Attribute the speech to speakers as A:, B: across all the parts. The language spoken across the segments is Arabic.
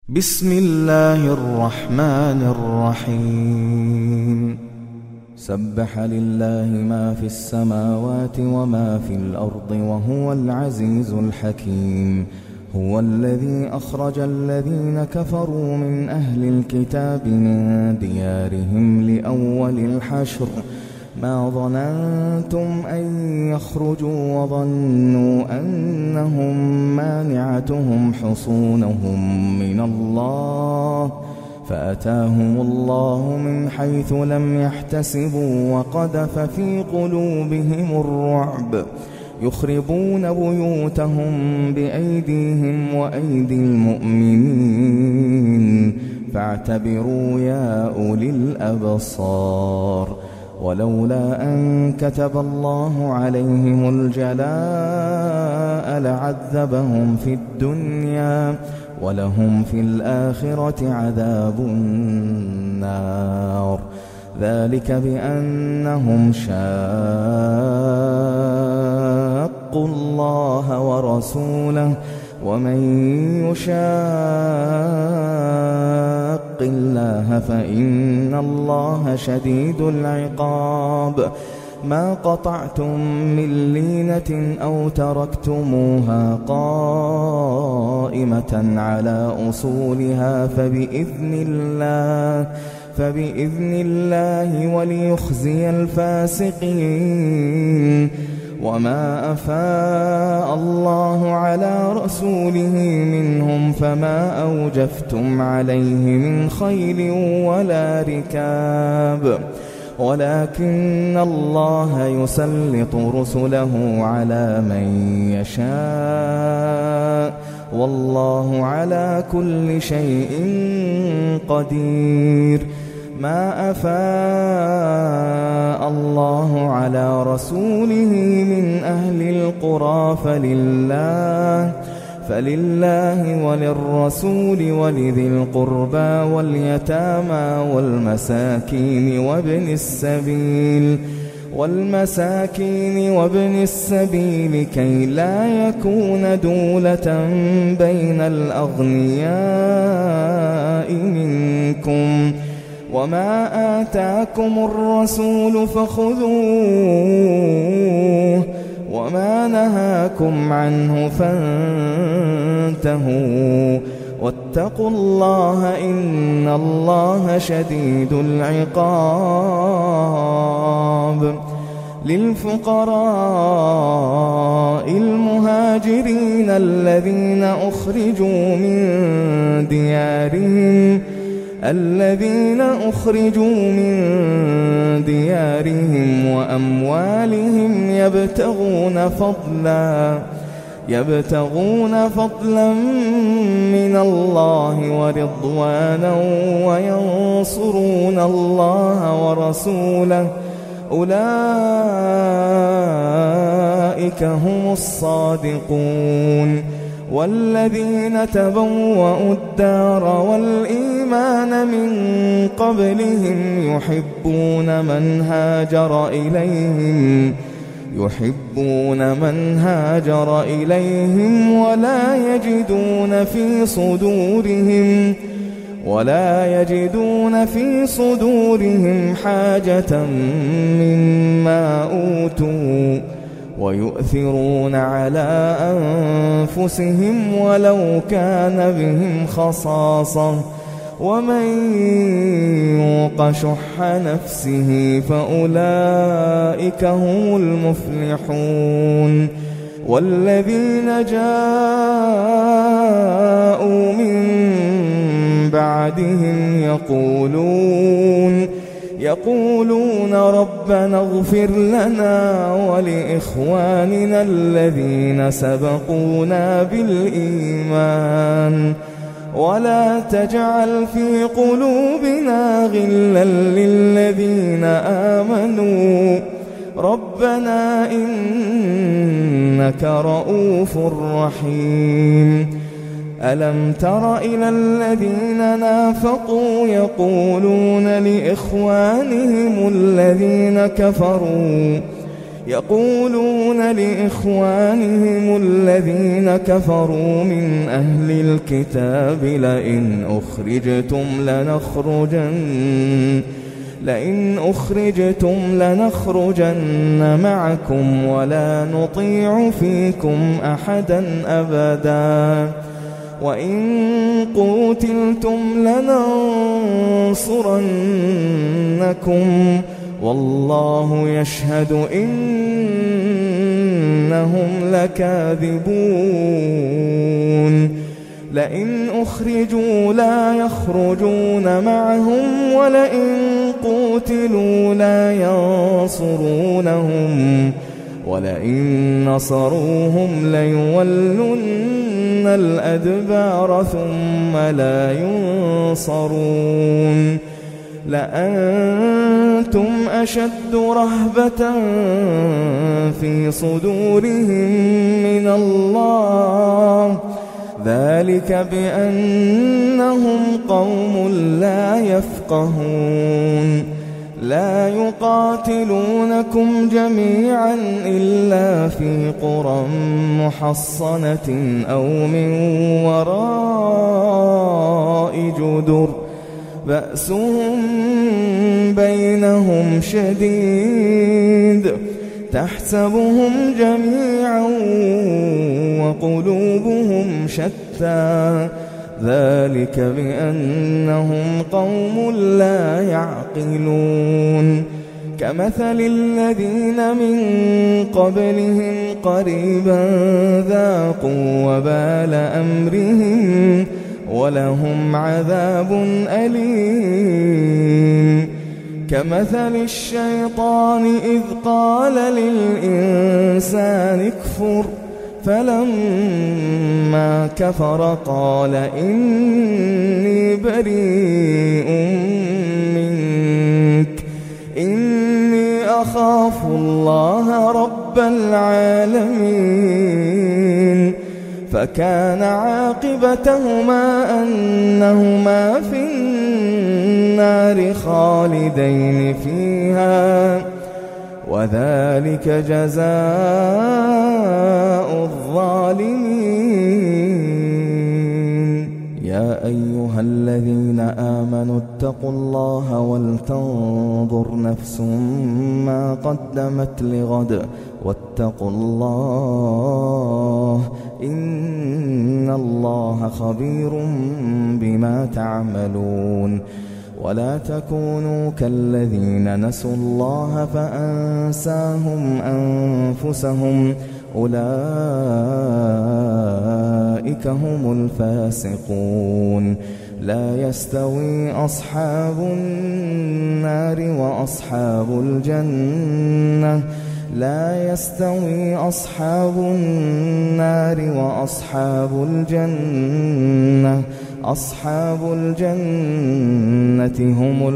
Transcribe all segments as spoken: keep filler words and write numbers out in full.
A: بسم الله الرحمن الرحيم سبح لله ما في السماوات وما في الأرض وهو العزيز الحكيم. هو الذي أخرج الذين كفروا من أهل الكتاب من ديارهم لأول الحشر ما ظننتم أن يخرجوا وظنوا أنهم مانعتهم حصونهم من الله فأتاهم الله من حيث لم يحتسبوا وقذف في قلوبهم الرعب يخربون بيوتهم بأيديهم وأيدي المؤمنين فاعتبروا يا أولي الأبصار. ولولا أن كتب الله عليهم الجلاء لعذبهم في الدنيا ولهم في الآخرة عذاب النار ذلك بأنهم شاقوا الله ورسوله ومن يشاق الله فإن الله شديد العقاب. ما قطعتم من لينة أو تركتموها قائمة على أصولها فبإذن الله فبإذن الله وليخزي الفاسقين. وما أفاء الله على رسوله منهم فما أوجفتم عليه من خيل ولا ركاب ولكن الله يسلط رسله على من يشاء والله على كل شيء قدير. ما أفاء الله على رسوله من أهل القرى فلله فلله وللرسول ولذي القربى واليتامى والمساكين وابن السبيل والمساكين وابن السبيل كي لا يكون دولة بين الأغنياء منكم. وما آتاكم الرسول فخذوه وما نهاكم عنه فانتهوا واتقوا الله إن الله شديد العقاب. للفقراء المهاجرين الذين أخرجوا من ديارهم الذين أخرجوا من ديارهم وأموالهم يبتغون فضلا يبتغون فضلا من الله ورضوانا وينصرون الله ورسوله أولئك هم الصادقون. والذين تبوأوا الدار والإيمان من قبلهم يحبون من هاجر إليهم يحبون من هاجر إليهم ولا يجدون في صدورهم ولا يجدون في صدورهم حاجة مما أوتوا ويؤثرون على أنفسهم ولو كان بهم خصاصة ومن يوق شح نفسه فأولئك هم المفلحون. والذين جاءوا من بعدهم يقولون يقولون ربنا اغفر لنا ولإخواننا الذين سبقونا بالإيمان ولا تجعل في قلوبنا غلا للذين آمنوا ربنا إنك رؤوف رحيم. ألم تر إلى الذين نافقوا يقولون لإخوانهم الذين كفروا يقولون لإخوانهم الذين كفروا من أهل الكتاب لئن أخرجتم لنخرجن لئن أخرجتم لنخرجن معكم ولا نطيع فيكم أحدا أبدا وإن قتلتم لننصرنكم والله يشهد إنهم لكاذبون لئن أخرجوا لا يخرجون معهم ولئن قتلوا لا ينصرونهم ولئن نصروهم ليولن الأدبار ثم لا ينصرون لأنتم أشد رهبة في صدورهم من الله ذلك بأنهم قوم لا يفقهون لا يقاتلونكم جميعا إلا في قرى محصنة أو من وراء جدر بأسهم بينهم شديد تحسبهم جميعا وقلوبهم شتى ذلك بأنهم قوم لا يعقلون كمثل الذين من قبلهم قريبا ذاقوا وبال أمرهم ولهم عذاب أليم كمثل الشيطان إذ قال للإنسان اكفر فلما كفر قال إني بريء منك إني أخاف الله رب العالمين فكان عاقبتهما أنهما في النار خالدين فيها وذلك جزاء الظالمين يا أيها الذين آمنوا اتقوا الله ولتنظر نفس ما قدمت لغد واتقوا الله إن الله خبير بما تعملون ولا تكونوا كالذين نسوا الله فأنساهم أنفسهم أولئك هم الفاسقون لا يستوي أصحاب النار وأصحاب الجنة لا يستوي أصحاب النار وأصحاب الجنة أصحاب الجنة هم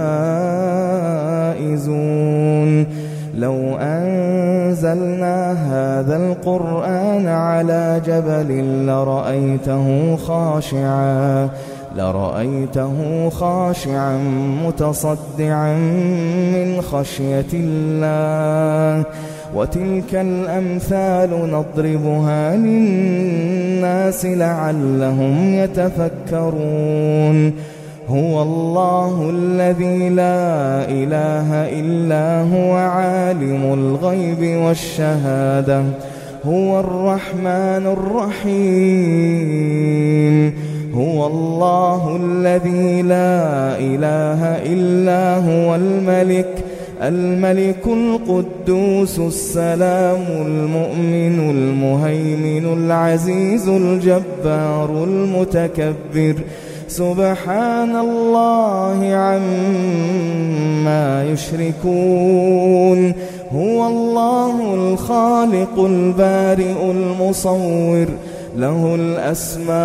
A: الفائزون لو أنزلنا هذا القرآن على جبل لرأيته خاشعا لرأيته خاشعا متصدعا من خشية الله وتلك الأمثال نضربها للناس لعلهم يتفكرون هو الله الذي لا إله إلا هو عالم الغيب والشهادة هو الرحمن الرحيم هو الله الذي لا إله إلا هو الملك الملك القدوس السلام المؤمن المهيمن العزيز الجبار المتكبر سبحان الله عما يشركون هو الله الخالق البارئ المصور له الأسماء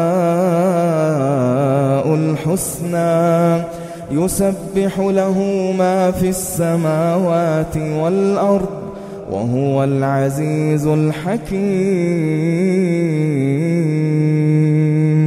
A: الحسنى يسبح له ما في السماوات والأرض وهو العزيز الحكيم